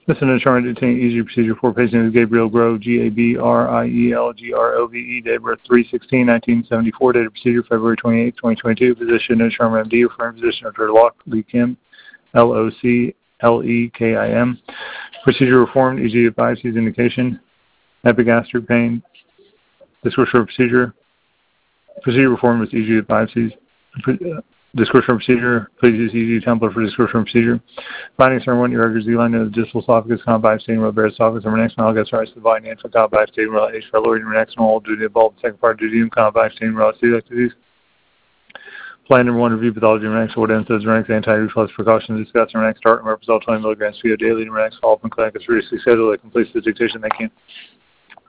This is an determined detained easy procedure for patient Gabriel Grove, Gabriel Grove, date of birth 3/16/1974, date of procedure February 28, 2022, physician no charm MD, referring physician Dr. Locke Lee Kim, LOCLEKIM. Procedure reformed, EG of biopsies indication, epigastric pain. Description of procedure. Procedure reformed with EG of biopsies. Description of procedure. Please use EG template for description of procedure. Findings from 1 irregular Z-line of the distal esophagus, combined staining with bare esophagus, and next mile gastritis to the body, and combined staining with H. pylori, and next mile due to the bulb, second part due to combined staining with celiac disease. Plan number 1, review pathology, Renex, what evidence Renex, anti-reflux precautions, discuss Renex, start and result 20 milligrams PO daily, Renex, follow up in clinic, is seriously scheduled, that completes the dictation. Thank you.